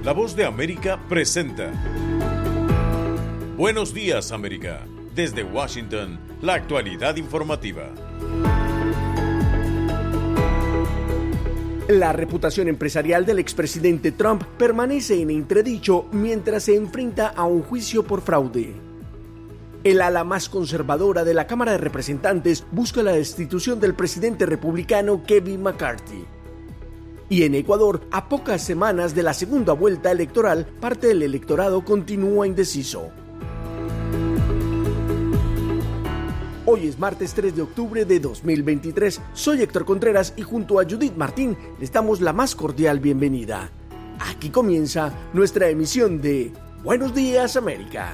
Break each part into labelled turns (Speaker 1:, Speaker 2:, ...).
Speaker 1: La Voz de América presenta Buenos Días, América. Desde Washington, la actualidad informativa.
Speaker 2: La reputación empresarial del expresidente Trump permanece en entredicho mientras se enfrenta a un juicio por fraude. El ala más conservadora de la Cámara de Representantes busca la destitución del presidente republicano Kevin McCarthy. Y en Ecuador, a pocas semanas de la segunda vuelta electoral, parte del electorado continúa indeciso. Hoy es martes 3 de octubre de 2023. Soy Héctor Contreras y junto a Judith Martín les damos la más cordial bienvenida. Aquí comienza nuestra emisión de Buenos Días, América.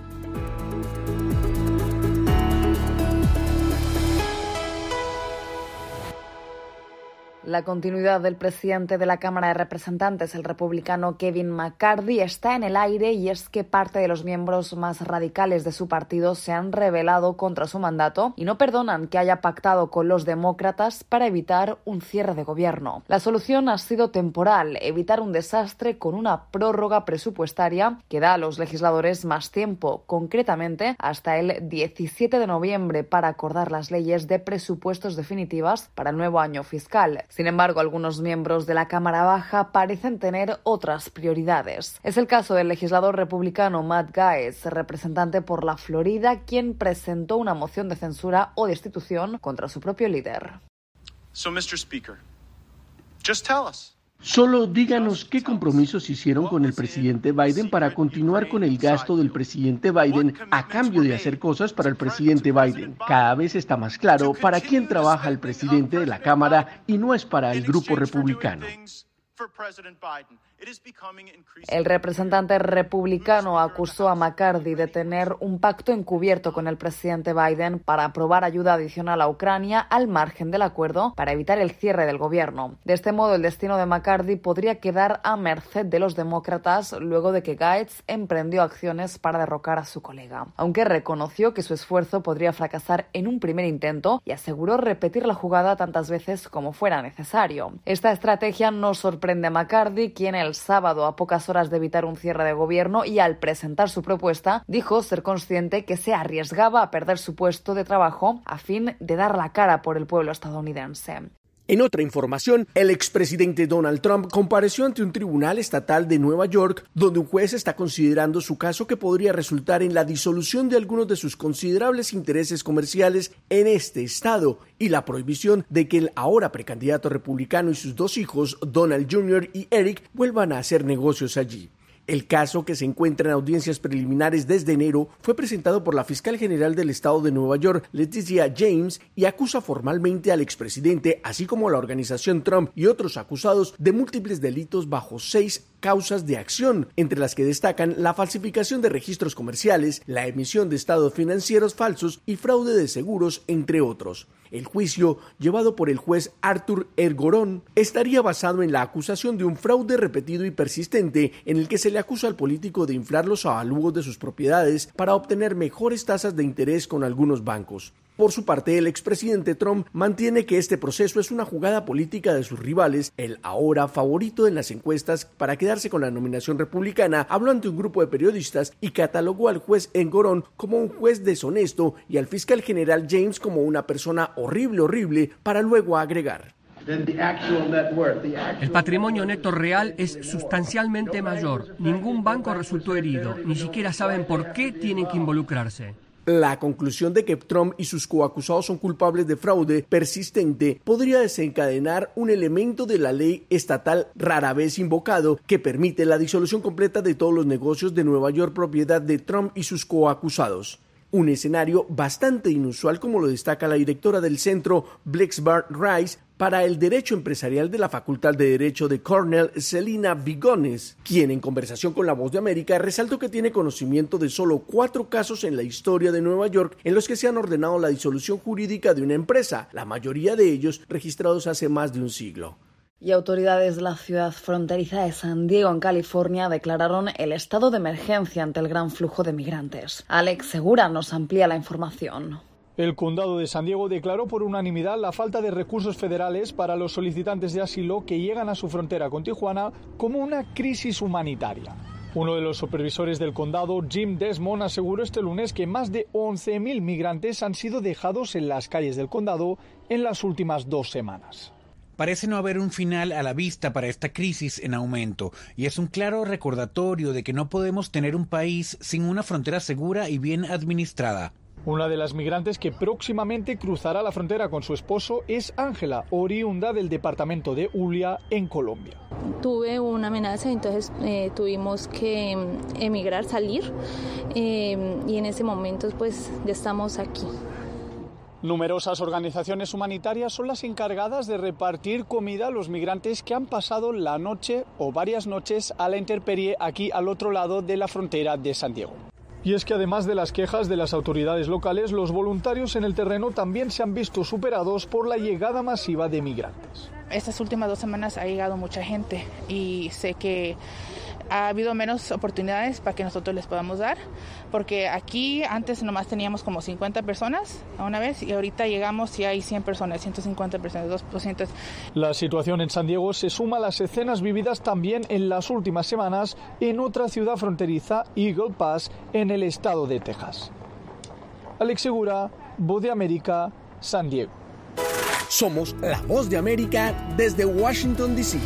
Speaker 3: La continuidad del presidente de la Cámara de Representantes, el republicano Kevin McCarthy, está en el aire y es que parte de los miembros más radicales de su partido se han rebelado contra su mandato y no perdonan que haya pactado con los demócratas para evitar un cierre de gobierno. La solución ha sido temporal, evitar un desastre con una prórroga presupuestaria que da a los legisladores más tiempo, concretamente hasta el 17 de noviembre para acordar las leyes de presupuestos definitivas para el nuevo año fiscal. Sin embargo, algunos miembros de la Cámara Baja parecen tener otras prioridades. Es el caso del legislador republicano Matt Gaetz, representante por la Florida, quien presentó una moción de censura o destitución contra su propio líder.
Speaker 4: So, Mr. Speaker, just tell us.
Speaker 5: Solo díganos qué compromisos hicieron con el presidente Biden para continuar con el gasto del presidente Biden a cambio de hacer cosas para el presidente Biden. Cada vez está más claro para quién trabaja el presidente de la Cámara y no es para el grupo republicano.
Speaker 3: El representante republicano acusó a McCarthy de tener un pacto encubierto con el presidente Biden para aprobar ayuda adicional a Ucrania al margen del acuerdo para evitar el cierre del gobierno. De este modo, el destino de McCarthy podría quedar a merced de los demócratas luego de que Gaetz emprendió acciones para derrocar a su colega. Aunque reconoció que su esfuerzo podría fracasar en un primer intento y aseguró repetir la jugada tantas veces como fuera necesario. Esta estrategia no sorprende a McCarthy, quien el sábado, a pocas horas de evitar un cierre de gobierno y al presentar su propuesta, dijo ser consciente que se arriesgaba a perder su puesto de trabajo a fin de dar la cara por el pueblo estadounidense.
Speaker 2: En otra información, el expresidente Donald Trump compareció ante un tribunal estatal de Nueva York, donde un juez está considerando su caso que podría resultar en la disolución de algunos de sus considerables intereses comerciales en este estado y la prohibición de que el ahora precandidato republicano y sus dos hijos, Donald Jr. y Eric, vuelvan a hacer negocios allí. El caso, que se encuentra en audiencias preliminares desde enero, fue presentado por la fiscal general del estado de Nueva York, Letitia James, y acusa formalmente al expresidente, así como a la organización Trump y otros acusados de múltiples delitos bajo 6 causas de acción, entre las que destacan la falsificación de registros comerciales, la emisión de estados financieros falsos y fraude de seguros, entre otros. El juicio, llevado por el juez Arthur Engoron, estaría basado en la acusación de un fraude repetido y persistente en el que se le acusa al político de inflar los avalúos de sus propiedades para obtener mejores tasas de interés con algunos bancos. Por su parte, el expresidente Trump mantiene que este proceso es una jugada política de sus rivales. El ahora favorito en las encuestas para quedarse con la nominación republicana habló ante un grupo de periodistas y catalogó al juez Engoron como un juez deshonesto y al fiscal general James como una persona horrible, para luego agregar:
Speaker 6: el patrimonio neto real es sustancialmente mayor. Ningún banco resultó herido. Ni siquiera saben por qué tienen que involucrarse.
Speaker 2: La conclusión de que Trump y sus coacusados son culpables de fraude persistente podría desencadenar un elemento de la ley estatal rara vez invocado que permite la disolución completa de todos los negocios de Nueva York propiedad de Trump y sus coacusados. Un escenario bastante inusual, como lo destaca la directora del centro Blexbar Rice para el Derecho Empresarial de la Facultad de Derecho de Cornell, Celina Vigones, quien en conversación con La Voz de América resaltó que tiene conocimiento de solo 4 casos en la historia de Nueva York en los que se han ordenado la disolución jurídica de una empresa, la mayoría de ellos registrados hace más de un siglo.
Speaker 3: Y autoridades de la ciudad fronteriza de San Diego, en California, declararon el estado de emergencia ante el gran flujo de migrantes. Alex Segura nos amplía la información.
Speaker 7: El condado de San Diego declaró por unanimidad la falta de recursos federales para los solicitantes de asilo que llegan a su frontera con Tijuana como una crisis humanitaria. Uno de los supervisores del condado, Jim Desmond, aseguró este lunes que más de 11.000 migrantes han sido dejados en las calles del condado en las últimas 2 semanas.
Speaker 8: Parece no haber un final a la vista para esta crisis en aumento, y es un claro recordatorio de que no podemos tener un país sin una frontera segura y bien administrada.
Speaker 7: Una de las migrantes que próximamente cruzará la frontera con su esposo es Ángela, oriunda del departamento de Huila, en Colombia.
Speaker 9: Tuve una amenaza, entonces tuvimos que emigrar, salir, y en ese momento pues ya estamos aquí.
Speaker 7: Numerosas organizaciones humanitarias son las encargadas de repartir comida a los migrantes que han pasado la noche o varias noches a la intemperie aquí al otro lado de la frontera de San Diego. Y es que además de las quejas de las autoridades locales, los voluntarios en el terreno también se han visto superados por la llegada masiva de migrantes.
Speaker 10: Estas últimas 2 semanas ha llegado mucha gente y sé que ha habido menos oportunidades para que nosotros les podamos dar, porque aquí antes nomás teníamos como 50 personas a una vez y ahorita llegamos y hay 100 personas, 150 personas, 200.
Speaker 7: La situación en San Diego se suma a las escenas vividas también en las últimas semanas en otra ciudad fronteriza, Eagle Pass, en el estado de Texas. Alex Segura, Voz de América, San Diego.
Speaker 2: Somos la Voz de América desde Washington, D.C.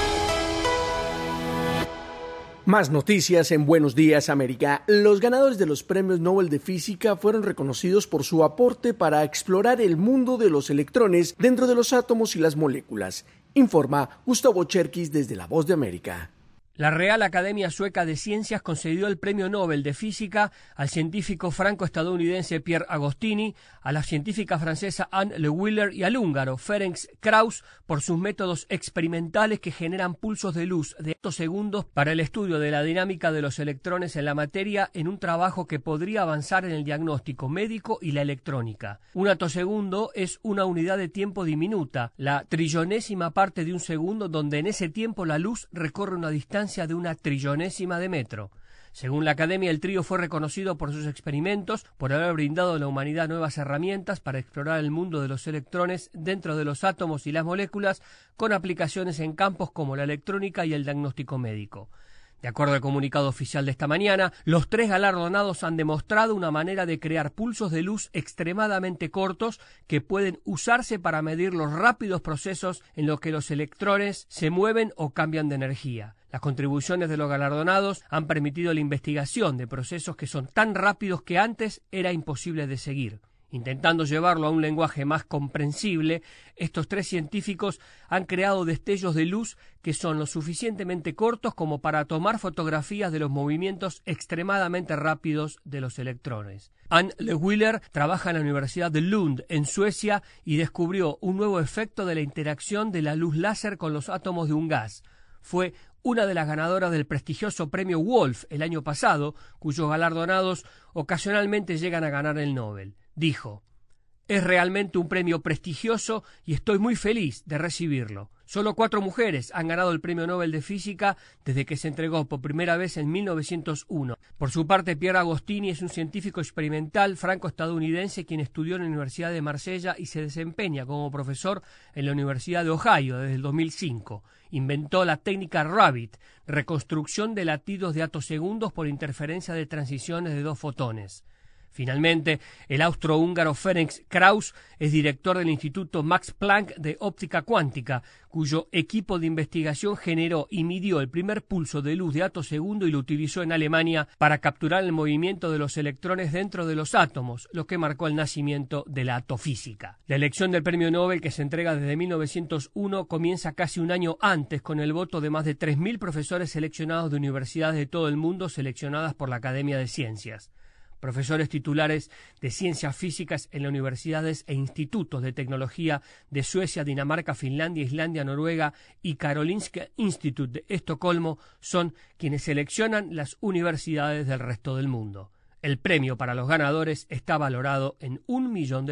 Speaker 2: Más noticias en Buenos Días, América. Los ganadores de los premios Nobel de Física fueron reconocidos por su aporte para explorar el mundo de los electrones dentro de los átomos y las moléculas. Informa Gustavo Cherkis desde La Voz de América.
Speaker 6: La Real Academia Sueca de Ciencias concedió el Premio Nobel de Física al científico franco-estadounidense Pierre Agostini, a la científica francesa Anne Le Wheeler y al húngaro Ferenc Krausz por sus métodos experimentales que generan pulsos de luz de 8 segundos para el estudio de la dinámica de los electrones en la materia en un trabajo que podría avanzar en el diagnóstico médico y la electrónica. Un atosegundo es una unidad de tiempo diminuta, la trillonésima parte de un segundo, donde en ese tiempo la luz recorre una distancia de una trillonésima de metro. Según la Academia, el trío fue reconocido por sus experimentos, por haber brindado a la humanidad nuevas herramientas para explorar el mundo de los electrones dentro de los átomos y las moléculas, con aplicaciones en campos como la electrónica y el diagnóstico médico. De acuerdo al comunicado oficial de esta mañana, los 3 galardonados han demostrado una manera de crear pulsos de luz extremadamente cortos que pueden usarse para medir los rápidos procesos en los que los electrones se mueven o cambian de energía. Las contribuciones de los galardonados han permitido la investigación de procesos que son tan rápidos que antes era imposible de seguir. Intentando llevarlo a un lenguaje más comprensible, estos 3 científicos han creado destellos de luz que son lo suficientemente cortos como para tomar fotografías de los movimientos extremadamente rápidos de los electrones. Anne Le Wheeler trabaja en la Universidad de Lund, en Suecia, y descubrió un nuevo efecto de la interacción de la luz láser con los átomos de un gas. Fue una de las ganadoras del prestigioso premio Wolf el año pasado, cuyos galardonados ocasionalmente llegan a ganar el Nobel. Dijo: «Es realmente un premio prestigioso y estoy muy feliz de recibirlo. Solo 4 mujeres han ganado el Premio Nobel de Física desde que se entregó por primera vez en 1901. Por su parte, Pierre Agostini es un científico experimental franco-estadounidense quien estudió en la Universidad de Marsella y se desempeña como profesor en la Universidad de Ohio desde el 2005. Inventó la técnica Rabbit, reconstrucción de latidos de atosegundos por interferencia de transiciones de 2 fotones. Finalmente, el austrohúngaro Ferenc Krausz es director del Instituto Max Planck de Óptica Cuántica, cuyo equipo de investigación generó y midió el primer pulso de luz de atosegundo y lo utilizó en Alemania para capturar el movimiento de los electrones dentro de los átomos, lo que marcó el nacimiento de la atofísica. La elección del Premio Nobel, que se entrega desde 1901, comienza casi un año antes con el voto de más de 3.000 profesores seleccionados de universidades de todo el mundo seleccionadas por la Academia de Ciencias. Profesores titulares de ciencias físicas en las universidades e institutos de tecnología de Suecia, Dinamarca, Finlandia, Islandia, Noruega y Karolinska Institute de Estocolmo son quienes seleccionan las universidades del resto del mundo. El premio para los ganadores está valorado en $1 millón.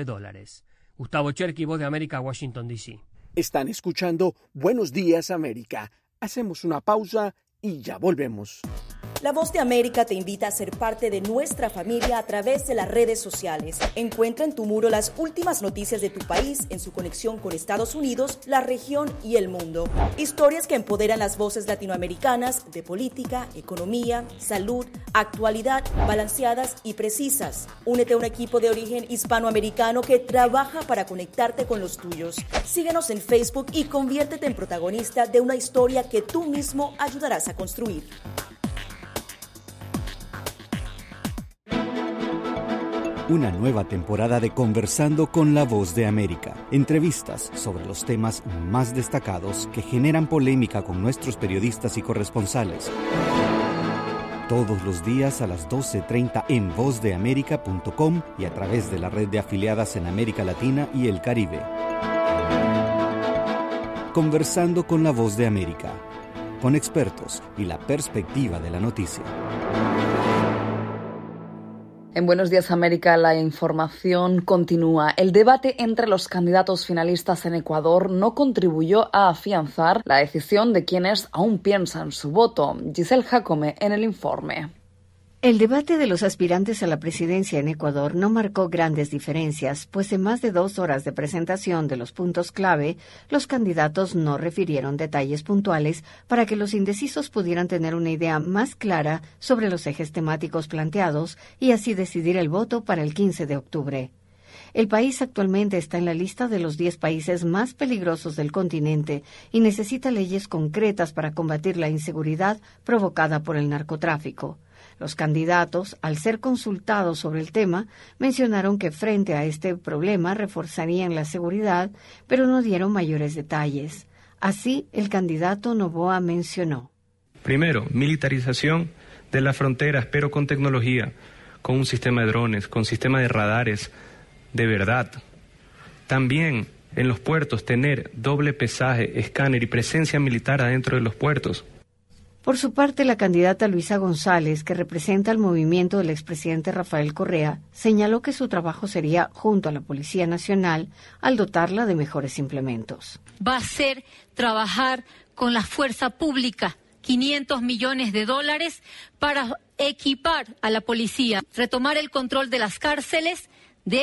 Speaker 6: Gustavo Cherkis, Voz de América, Washington, D.C.
Speaker 2: Están escuchando Buenos Días, América. Hacemos una pausa y ya volvemos.
Speaker 11: La Voz de América te invita a ser parte de nuestra familia a través de las redes sociales. Encuentra en tu muro las últimas noticias de tu país en su conexión con Estados Unidos, la región y el mundo. Historias que empoderan las voces latinoamericanas de política, economía, salud, actualidad, balanceadas y precisas. Únete a un equipo de origen hispanoamericano que trabaja para conectarte con los tuyos. Síguenos en Facebook y conviértete en protagonista de una historia que tú mismo ayudarás a construir.
Speaker 12: Una nueva temporada de Conversando con la Voz de América. Entrevistas sobre los temas más destacados que generan polémica con nuestros periodistas y corresponsales. Todos los días a las 12:30 en vozdeamerica.com y a través de la red de afiliadas en América Latina y el Caribe. Conversando con la Voz de América, con expertos y la perspectiva de la noticia.
Speaker 3: En Buenos Días América la información continúa. El debate entre los candidatos finalistas en Ecuador no contribuyó a afianzar la decisión de quienes aún piensan su voto. Giselle Jacome en el informe.
Speaker 13: El debate de los aspirantes a la presidencia en Ecuador no marcó grandes diferencias, pues en más de 2 horas de presentación de los puntos clave, los candidatos no refirieron detalles puntuales para que los indecisos pudieran tener una idea más clara sobre los ejes temáticos planteados y así decidir el voto para el 15 de octubre. El país actualmente está en la lista de los 10 países más peligrosos del continente y necesita leyes concretas para combatir la inseguridad provocada por el narcotráfico. Los candidatos, al ser consultados sobre el tema, mencionaron que frente a este problema reforzarían la seguridad, pero no dieron mayores detalles. Así, el candidato Noboa mencionó.
Speaker 14: Primero, militarización de las fronteras, pero con tecnología, con un sistema de drones, con sistema de radares de verdad. También en los puertos tener doble pesaje, escáner y presencia militar adentro de los puertos.
Speaker 13: Por su parte, la candidata Luisa González, que representa el movimiento del expresidente Rafael Correa, señaló que su trabajo sería junto a la Policía Nacional al dotarla de mejores implementos.
Speaker 15: Va a ser trabajar con la fuerza pública, $500 millones para equipar a la policía, retomar el control de las cárceles, de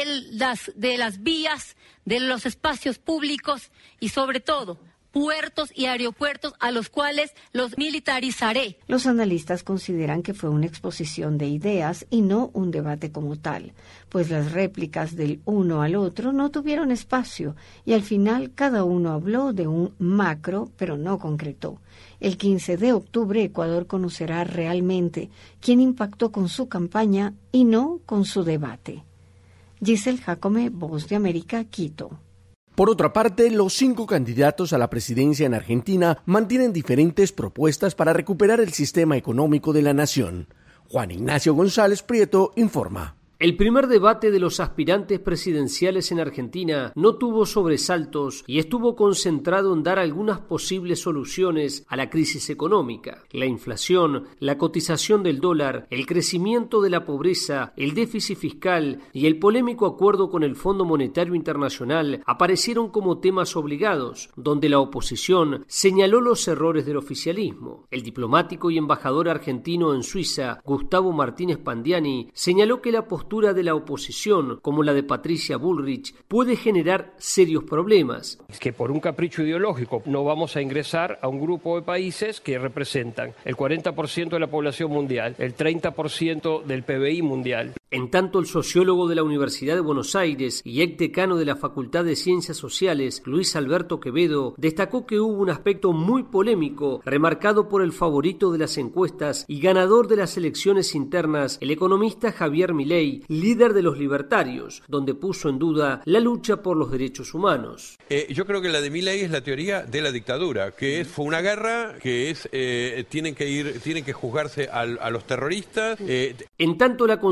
Speaker 15: las vías, de los espacios públicos y sobre todo puertos y aeropuertos a los cuales los militarizaré.
Speaker 13: Los analistas consideran que fue una exposición de ideas y no un debate como tal, pues las réplicas del uno al otro no tuvieron espacio y al final cada uno habló de un macro, pero no concretó. El 15 de octubre Ecuador conocerá realmente quién impactó con su campaña y no con su debate. Giselle Jacome, Voz de América, Quito.
Speaker 2: Por otra parte, los 5 candidatos a la presidencia en Argentina mantienen diferentes propuestas para recuperar el sistema económico de la nación. Juan Ignacio González Prieto informa.
Speaker 6: El primer debate de los aspirantes presidenciales en Argentina no tuvo sobresaltos y estuvo concentrado en dar algunas posibles soluciones a la crisis económica. La inflación, la cotización del dólar, el crecimiento de la pobreza, el déficit fiscal y el polémico acuerdo con el Fondo Monetario Internacional aparecieron como temas obligados, donde la oposición señaló los errores del oficialismo. El diplomático y embajador argentino en Suiza, Gustavo Martínez Pandiani, señaló que la postura de la oposición, como la de Patricia Bullrich, puede generar serios problemas.
Speaker 16: Es que por un capricho ideológico no vamos a ingresar a un grupo de países que representan el 40% de la población mundial, el 30% del PBI mundial.
Speaker 6: En tanto, el sociólogo de la Universidad de Buenos Aires y ex decano de la Facultad de Ciencias Sociales, Luis Alberto Quevedo, destacó que hubo un aspecto muy polémico, remarcado por el favorito de las encuestas y ganador de las elecciones internas, el economista Javier Milei, líder de los libertarios, donde puso en duda la lucha por los derechos humanos.
Speaker 17: Yo creo que la de Milei es la teoría de la dictadura, que fue una guerra, que tienen que juzgarse a los terroristas.
Speaker 6: En tanto, la consultora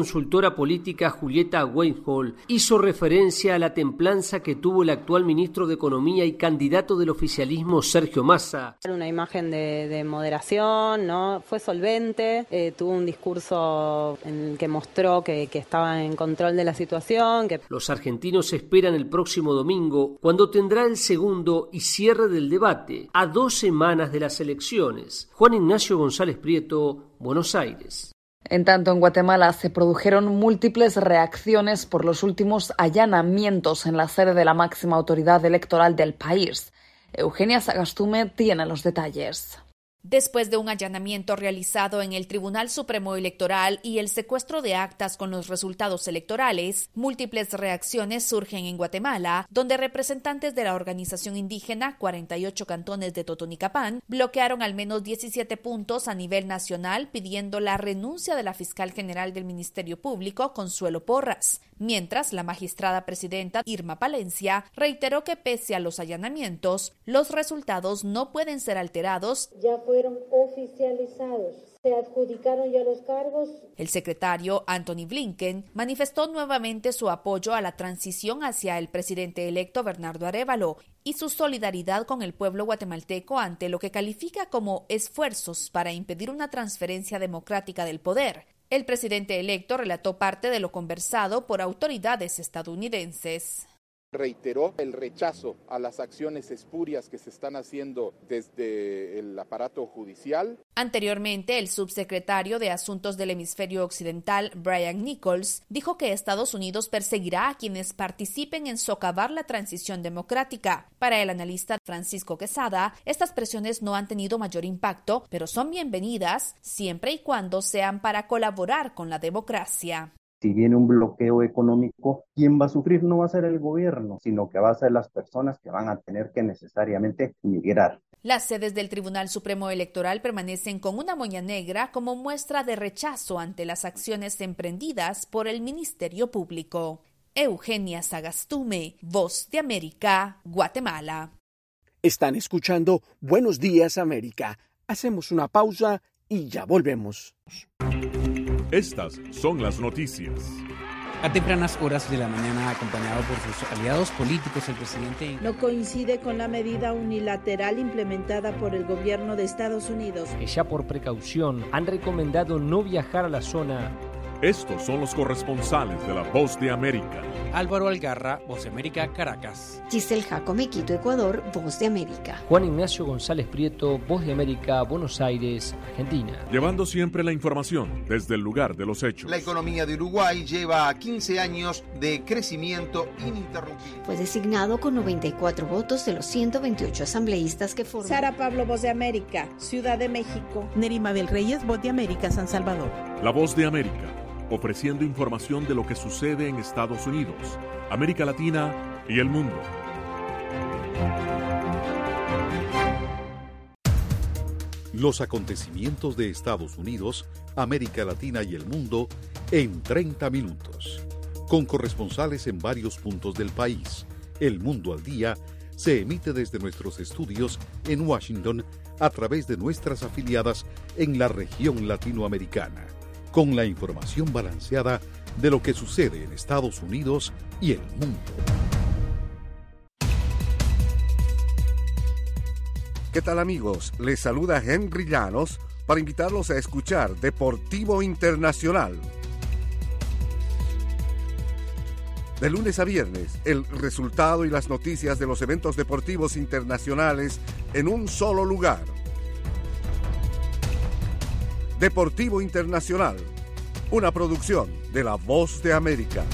Speaker 18: consultora política Julieta Weinhold hizo referencia a la templanza que tuvo el actual ministro de Economía y candidato del oficialismo Sergio Massa.
Speaker 19: Una imagen de moderación, ¿no? Fue solvente, tuvo un discurso en el que mostró que estaba en control de la situación.
Speaker 18: Los argentinos esperan el próximo domingo, cuando tendrá el segundo y cierre del debate, a 2 semanas de las elecciones. Juan Ignacio González Prieto, Buenos Aires.
Speaker 3: En tanto, en Guatemala se produjeron múltiples reacciones por los últimos allanamientos en la sede de la máxima autoridad electoral del país. Eugenia Sagastume tiene los detalles.
Speaker 20: Después de un allanamiento realizado en el Tribunal Supremo Electoral y el secuestro de actas con los resultados electorales, múltiples reacciones surgen en Guatemala, donde representantes de la organización indígena 48 cantones de Totonicapán bloquearon al menos 17 puntos a nivel nacional pidiendo la renuncia de la fiscal general del Ministerio Público, Consuelo Porras, mientras la magistrada presidenta Irma Palencia reiteró que pese a los allanamientos, los resultados no pueden ser alterados.
Speaker 21: Ya fueron oficializados, se adjudicaron ya los cargos.
Speaker 20: El secretario Anthony Blinken manifestó nuevamente su apoyo a la transición hacia el presidente electo Bernardo Arévalo y su solidaridad con el pueblo guatemalteco ante lo que califica como esfuerzos para impedir una transferencia democrática del poder. El presidente electo relató parte de lo conversado por autoridades estadounidenses.
Speaker 22: Reiteró el rechazo a las acciones espurias que se están haciendo desde el aparato judicial.
Speaker 20: Anteriormente, el subsecretario de Asuntos del Hemisferio Occidental, Brian Nichols, dijo que Estados Unidos perseguirá a quienes participen en socavar la transición democrática. Para el analista Francisco Quesada, estas presiones no han tenido mayor impacto, pero son bienvenidas siempre y cuando sean para colaborar con la democracia.
Speaker 23: Si viene un bloqueo económico, quien va a sufrir no va a ser el gobierno, sino que va a ser las personas que van a tener que necesariamente migrar.
Speaker 20: Las sedes del Tribunal Supremo Electoral permanecen con una moña negra como muestra de rechazo ante las acciones emprendidas por el Ministerio Público. Eugenia Sagastume, Voz de América, Guatemala.
Speaker 2: Están escuchando Buenos Días América. Hacemos una pausa y ya volvemos.
Speaker 24: Estas son las noticias.
Speaker 8: A tempranas horas de la mañana, acompañado por sus aliados políticos, el presidente
Speaker 25: no coincide con la medida unilateral implementada por el gobierno de Estados Unidos,
Speaker 18: que ya por precaución han recomendado no viajar a la zona.
Speaker 24: Estos son los corresponsales de La Voz de América.
Speaker 8: Álvaro Algarra, Voz de América, Caracas.
Speaker 13: Giselle Jacome, Quito, Ecuador, Voz de América.
Speaker 18: Juan Ignacio González Prieto, Voz de América, Buenos Aires, Argentina.
Speaker 24: Llevando siempre la información desde el lugar de los hechos.
Speaker 26: La economía de Uruguay lleva 15 años de crecimiento ininterrumpido.
Speaker 13: Fue designado con 94 votos de los 128 asambleístas que forman.
Speaker 25: Sara Pablo, Voz de América, Ciudad de México.
Speaker 27: Nerimabel Reyes, Voz de América, San Salvador.
Speaker 24: La Voz de América, ofreciendo información de lo que sucede en Estados Unidos, América Latina y el mundo.
Speaker 28: Los acontecimientos de Estados Unidos, América Latina y el mundo en 30 minutos. Con corresponsales en varios puntos del país. El Mundo al Día se emite desde nuestros estudios en Washington a través de nuestras afiliadas en la región latinoamericana, con la información balanceada de lo que sucede en Estados Unidos y el mundo.
Speaker 29: ¿Qué tal, amigos? Les saluda Henry Llanos para invitarlos a escuchar Deportivo Internacional. De lunes a viernes, el resultado y las noticias de los eventos deportivos internacionales en un solo lugar. Deportivo Internacional, una producción de La Voz de América.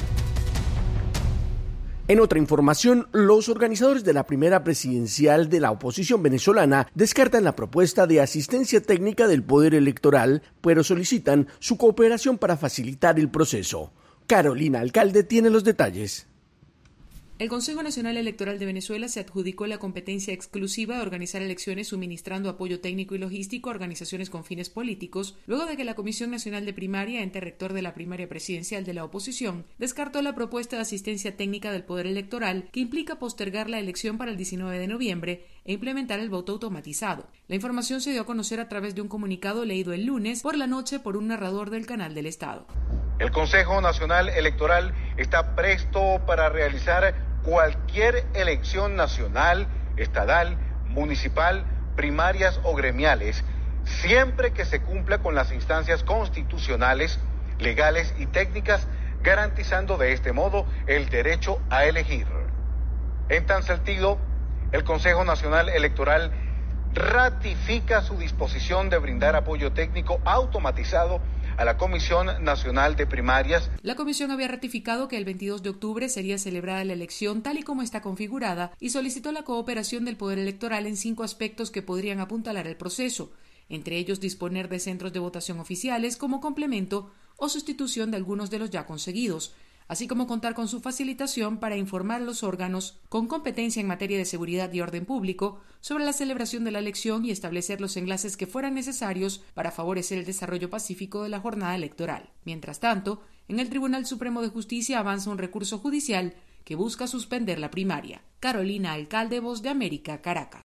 Speaker 2: En otra información, los organizadores de la primera presidencial de la oposición venezolana descartan la propuesta de asistencia técnica del Poder Electoral, pero solicitan su cooperación para facilitar el proceso. Carolina Alcalde tiene los detalles.
Speaker 30: El Consejo Nacional Electoral de Venezuela se adjudicó la competencia exclusiva de organizar elecciones suministrando apoyo técnico y logístico a organizaciones con fines políticos, luego de que la Comisión Nacional de Primaria, ente rector de la primaria presidencial de la oposición, descartó la propuesta de asistencia técnica del Poder Electoral que implica postergar la elección para el 19 de noviembre e implementar el voto automatizado. La información se dio a conocer a través de un comunicado leído el lunes por la noche por un narrador del Canal del Estado.
Speaker 1: El Consejo Nacional Electoral está presto para realizar cualquier elección nacional, estatal, municipal, primarias o gremiales, siempre que se cumpla con las instancias constitucionales, legales y técnicas, garantizando de este modo el derecho a elegir. En tal sentido, el Consejo Nacional Electoral ratifica su disposición de brindar apoyo técnico automatizado a la Comisión Nacional de Primarias.
Speaker 30: La comisión había ratificado que el 22 de octubre sería celebrada la elección tal y como está configurada y solicitó la cooperación del Poder Electoral en 5 aspectos que podrían apuntalar el proceso, entre ellos disponer de centros de votación oficiales como complemento o sustitución de algunos de los ya conseguidos, así como contar con su facilitación para informar a los órganos con competencia en materia de seguridad y orden público sobre la celebración de la elección y establecer los enlaces que fueran necesarios para favorecer el desarrollo pacífico de la jornada electoral. Mientras tanto, en el Tribunal Supremo de Justicia avanza un recurso judicial que busca suspender la primaria. Carolina Alcalde, Voz de América, Caracas.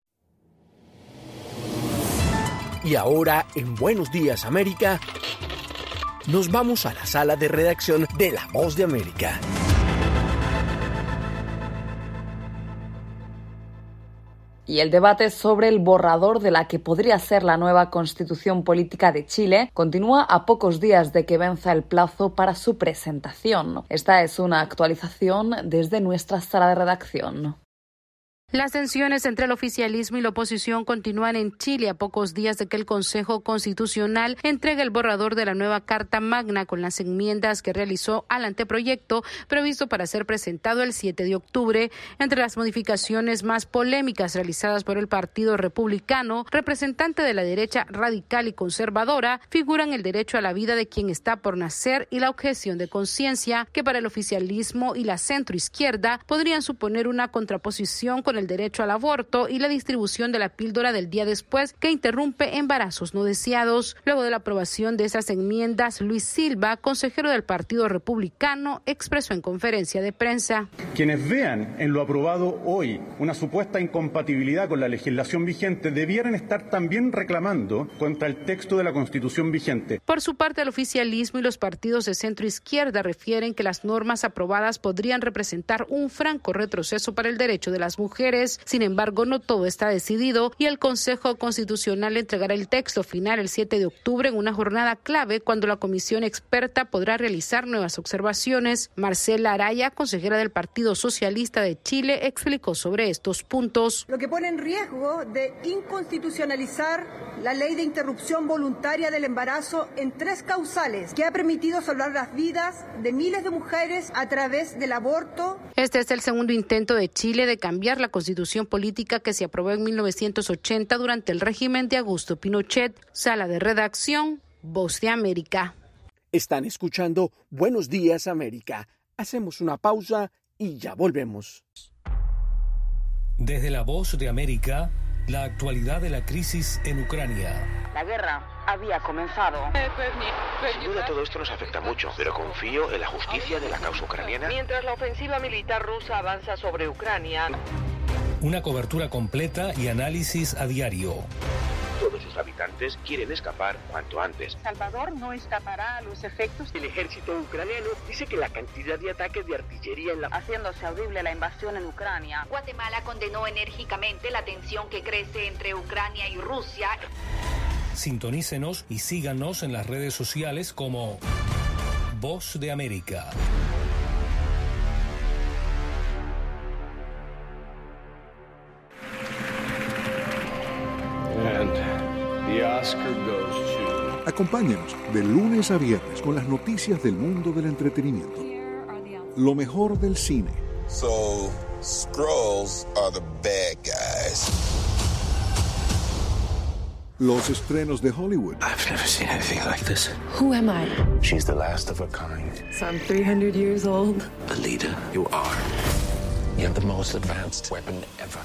Speaker 2: Y ahora, en Buenos Días América, nos vamos a la sala de redacción de La Voz de América.
Speaker 3: Y el debate sobre el borrador de la que podría ser la nueva constitución política de Chile continúa a pocos días de que venza el plazo para su presentación. Esta es una actualización desde nuestra sala de redacción.
Speaker 4: Las tensiones entre el oficialismo y la oposición continúan en Chile a pocos días de que el Consejo Constitucional entregue el borrador de la nueva Carta Magna con las enmiendas que realizó al anteproyecto previsto para ser presentado el 7 de octubre. Entre las modificaciones más polémicas realizadas por el Partido Republicano, representante de la derecha radical y conservadora, figuran el derecho a la vida de quien está por nacer y la objeción de conciencia, que para el oficialismo y la centroizquierda podrían suponer una contraposición con el derecho al aborto y la distribución de la píldora del día después que interrumpe embarazos no deseados. Luego de la aprobación de esas enmiendas, Luis Silva, consejero del Partido Republicano, expresó en conferencia de prensa:
Speaker 5: quienes vean en lo aprobado hoy una supuesta incompatibilidad con la legislación vigente debieran estar también reclamando contra el texto de la Constitución vigente.
Speaker 4: Por su parte, el oficialismo y los partidos de centro izquierda refieren que las normas aprobadas podrían representar un franco retroceso para el derecho de las mujeres. Sin embargo, no todo está decidido y el Consejo Constitucional entregará el texto final el 7 de octubre en una jornada clave cuando la comisión experta podrá realizar nuevas observaciones. Marcela Araya, consejera del Partido Socialista de Chile, explicó sobre estos puntos.
Speaker 7: Lo que pone en riesgo de inconstitucionalizar la ley de interrupción voluntaria del embarazo en 3 causales que ha permitido salvar las vidas de miles de mujeres a través del aborto.
Speaker 4: Este es el segundo intento de Chile de cambiar la constitución política que se aprobó en 1980 durante el régimen de Augusto Pinochet. Sala de redacción, Voz de América.
Speaker 2: Están escuchando Buenos Días América. Hacemos una pausa y ya volvemos.
Speaker 9: Desde la Voz de América, la actualidad de la crisis en Ucrania.
Speaker 10: La guerra había comenzado.
Speaker 11: Sin duda todo esto nos afecta mucho, pero confío en la justicia de la causa ucraniana.
Speaker 10: Mientras la ofensiva militar rusa avanza sobre Ucrania.
Speaker 9: Una cobertura completa y análisis a diario.
Speaker 11: Todos sus habitantes quieren escapar cuanto antes.
Speaker 10: Salvador no escapará a los efectos.
Speaker 11: El ejército ucraniano dice que la cantidad de ataques de artillería en la...
Speaker 10: haciéndose audible la invasión en Ucrania.
Speaker 12: Guatemala condenó enérgicamente la tensión que crece entre Ucrania y Rusia.
Speaker 9: Sintonícenos y síganos en las redes sociales como Voz de América.
Speaker 28: Acompáñenos de lunes a viernes con las noticias del mundo del entretenimiento. Lo mejor del cine.
Speaker 14: So, Skrulls are the bad guys.
Speaker 28: Los estrenos de Hollywood.
Speaker 14: I've never seen anything like this.
Speaker 15: Who am I?
Speaker 14: She's the last of her kind.
Speaker 15: So I'm 300 years old.
Speaker 14: A leader, you are. You have the most advanced weapon ever.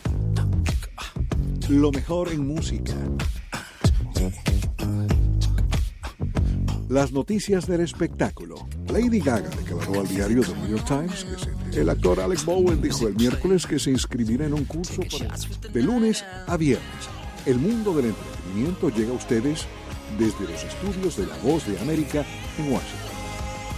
Speaker 28: Lo mejor en música. Las noticias del espectáculo. Lady Gaga declaró al diario The New York Times que el actor Alec Bowen dijo el miércoles que se inscribirá en un curso de lunes a viernes. El mundo del entretenimiento llega a ustedes desde los estudios de La Voz de América en Washington.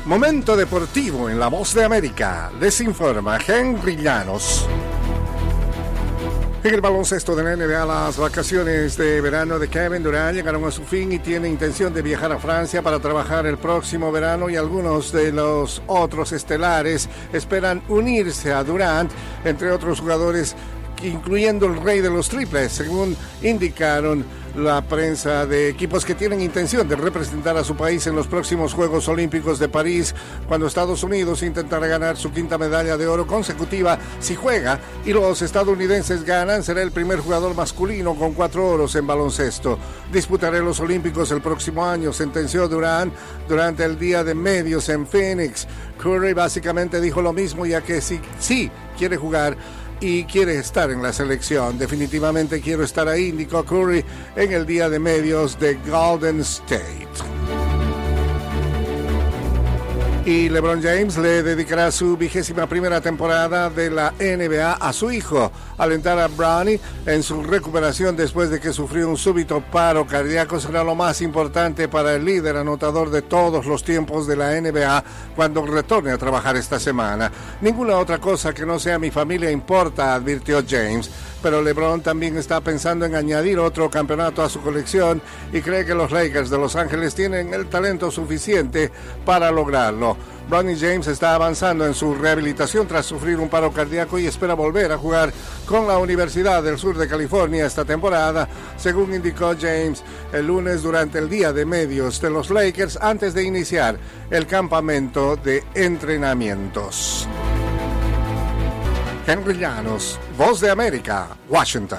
Speaker 29: Momento deportivo en La Voz de América. Les informa Henry Llanos. En el baloncesto de la NBA, las vacaciones de verano de Kevin Durant llegaron a su fin y tiene intención de viajar a Francia para trabajar el próximo verano, y algunos de los otros estelares esperan unirse a Durant, entre otros jugadores, incluyendo el rey de los triples, según indicaron la prensa de equipos que tienen intención de representar a su país en los próximos Juegos Olímpicos de París, cuando Estados Unidos intentará ganar su quinta medalla de oro consecutiva. Si juega y los estadounidenses ganan, será el primer jugador masculino con 4 oros en baloncesto. Disputaré los Olímpicos el próximo año, sentenció Durant durante el Día de Medios en Phoenix. Curry básicamente dijo lo mismo, ya que sí quiere jugar y quiere estar en la selección. Definitivamente quiero estar ahí, indicó Curry en el Día de Medios de Golden State. Y LeBron James le dedicará su 21ª temporada de la NBA a su hijo. Alentar a Bronny en su recuperación después de que sufrió un súbito paro cardíaco será lo más importante para el líder anotador de todos los tiempos de la NBA cuando retorne a trabajar esta semana. Ninguna otra cosa que no sea mi familia importa, advirtió James. Pero LeBron también está pensando en añadir otro campeonato a su colección y cree que los Lakers de Los Ángeles tienen el talento suficiente para lograrlo. Bronny James está avanzando en su rehabilitación tras sufrir un paro cardíaco y espera volver a jugar con la Universidad del Sur de California esta temporada, según indicó James el lunes durante el Día de Medios de los Lakers antes de iniciar el campamento de entrenamientos. Henry Llanos, Voz de América, Washington.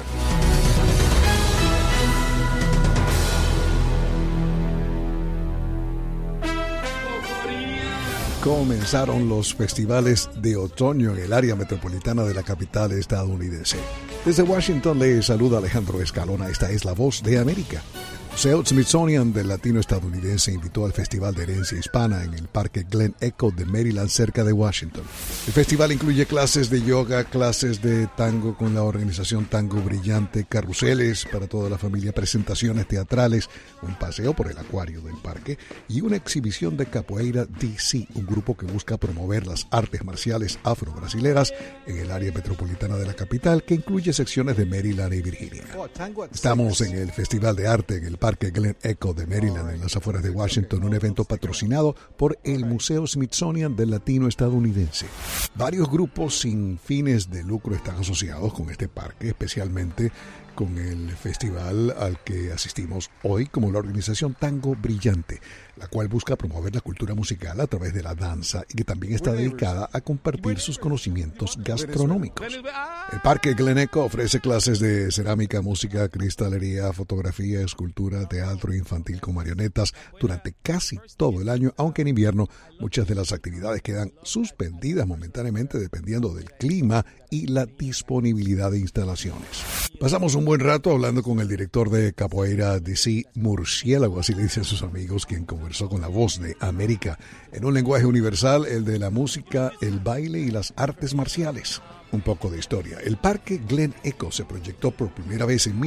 Speaker 6: Comenzaron los festivales de otoño en el área metropolitana de la capital estadounidense. Desde Washington le saluda Alejandro Escalona. Esta es La Voz de América. El Museo Smithsonian del Latino estadounidense invitó al Festival de Herencia Hispana en el Parque Glen Echo de Maryland, cerca de Washington. El festival incluye clases de yoga, clases de tango con la organización Tango Brillante, carruseles para toda la familia, presentaciones teatrales, un paseo por el acuario del parque y una exhibición de capoeira DC, un grupo que busca promover las artes marciales afro-brasileras en el área metropolitana de la capital, que incluye secciones de Maryland y Virginia. Estamos en el Festival de Arte en el Parque Glen Echo de Maryland, en las afueras de Washington, un evento patrocinado por el Museo Smithsonian del Latino estadounidense. Varios grupos sin fines de lucro están asociados con este parque, especialmente con el festival al que asistimos hoy, como la organización Tango Brillante, la cual busca promover la cultura musical a través de la danza y que también está dedicada a compartir sus conocimientos gastronómicos. El Parque Glen Echo ofrece clases de cerámica, música, cristalería, fotografía, escultura, teatro infantil con marionetas durante casi todo el año, aunque en invierno muchas de las actividades quedan suspendidas momentáneamente dependiendo del clima y la disponibilidad de instalaciones. Pasamos un buen rato hablando con el director de Capoeira DC, Murciélago, así le dicen sus amigos, quien conversó con La Voz de América en un lenguaje universal, el de la música, el baile y las artes marciales. Un poco de historia. El Parque Glen Echo se proyectó por primera vez en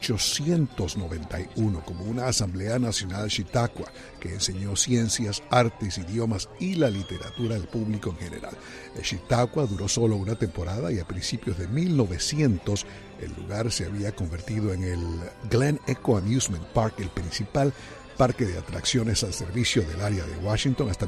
Speaker 6: 1891 como una asamblea nacional Chautauqua que enseñó ciencias, artes, idiomas y la literatura al público en general. El Chautauqua duró solo una temporada y a principios de 1900 el lugar se había convertido en el Glen Echo Amusement Park, el principal parque de atracciones al servicio del área de Washington, hasta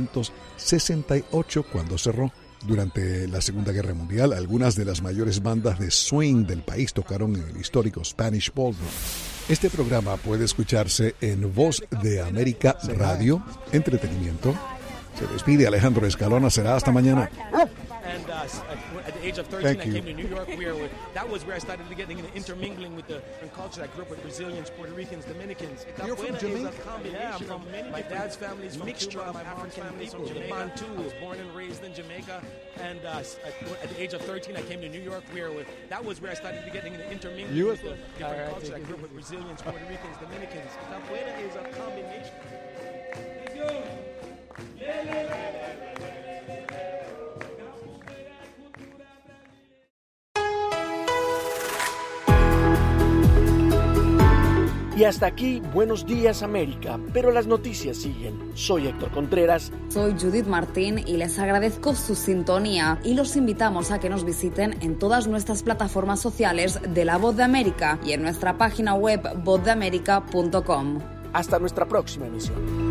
Speaker 6: 1968, cuando cerró. Durante la Segunda Guerra Mundial, algunas de las mayores bandas de swing del país tocaron en el histórico Spanish Ballroom. Este programa puede escucharse en Voz de América Radio, Entretenimiento. Se despide Alejandro Escalona, será hasta mañana.
Speaker 8: And at the age of 13, I came to New York. That was where I started getting intermingling with the culture. I grew up with Brazilians, Puerto Ricans, Dominicans. You're from Jamaica? Yeah, I'm from my dad's family is from Cuba, my mom's family is from Jamaica. I was born and raised in Jamaica. And at the age of 13, I came to New York. That was where I started getting intermingling with the different culture. I grew up with Brazilians, Puerto Ricans, Dominicans. Capoeira is a combination.
Speaker 2: Y hasta aquí, Buenos Días América, pero las noticias siguen. Soy Héctor Contreras.
Speaker 3: Soy Judith Martín y les agradezco su sintonía y los invitamos a que nos visiten en todas nuestras plataformas sociales de La Voz de América y en nuestra página web vozdeamerica.com.
Speaker 2: Hasta nuestra próxima emisión.